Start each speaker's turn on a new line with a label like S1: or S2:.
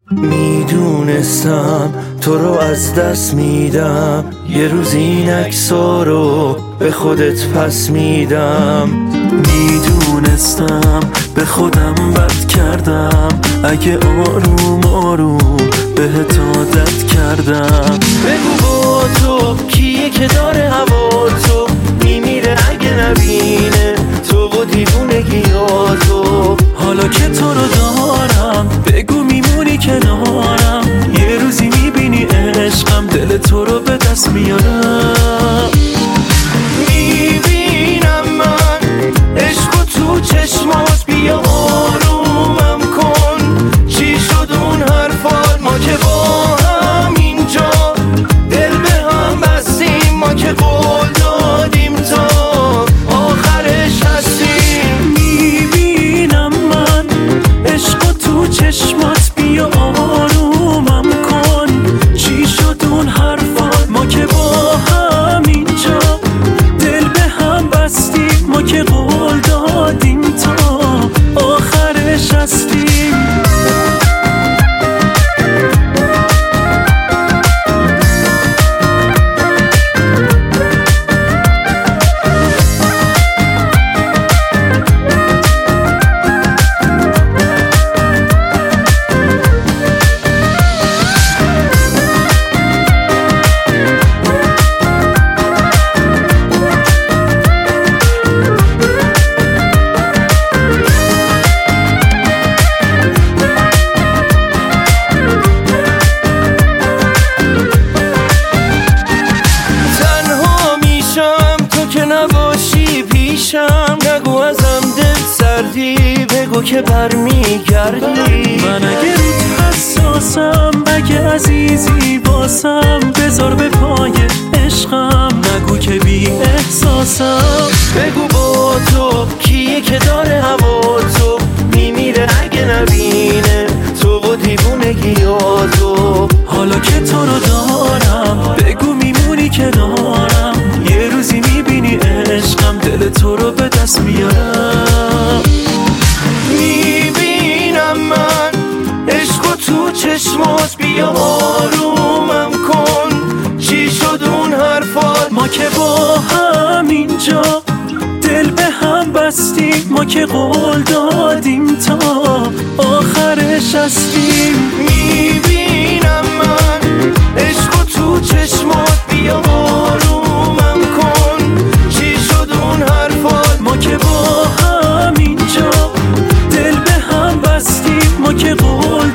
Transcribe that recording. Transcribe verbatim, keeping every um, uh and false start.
S1: میدونستم تو رو از دست میدم، یه روز این عکس‌ها رو به خودت پس میدم.
S2: میدونستم به خودم بد کردم، اگه آروم آروم بهت عادت کردم.
S1: بگو با تو کیه که داره هوا تو میمیره اگه نبینه تو و دیوونگیاتو.
S2: حالا که تو رو دارم بگو میمونی کنارم، یه روزی میبینی عشقم دل تو رو به دست میارم.
S1: میبینم من عشقو تو چشمات، بیا آرومم کن. چی شد اون حرفات؟ ما که با هم اینجا دل به هم بستیم، ما که قول دادیم تا آخرش هستیم.
S2: میبینم من عشقو تو چشمات، بیا آرومم کن. چی شد اون حرفات؟ ما که با هم اینجا دل به هم بستیم، ما که قول دادیم تا آخرش هستیم.
S1: نگو ازم دل سردی، بگو که برمیگردی.
S2: من اگه روت حساسم، اگه عزیزی باسم، بذار به پای عشقم، نگو که بی احساسم.
S1: بگو با تو کیه که داره هوا تو میمیره اگه نبینه تو و دیوونگیاتو.
S2: حالا که تو رو دارم بگو میمونی کنارم، یه روزی میبینی عشقم دل تو رو به دست میارم.
S1: میبینم من عشقو تو چشمات، بیا آرومم کن. چی شد اون حرفات؟
S2: ما که با هم اینجا دل به هم بستیم، ما که قول دادیم تا آخرش هستیم.
S1: میبینم من عشقو تو چشمات، بیا آرومم کن. چی شد اون حرفات؟
S2: ما که با هم اینجا دل به هم بستیم، ما که قول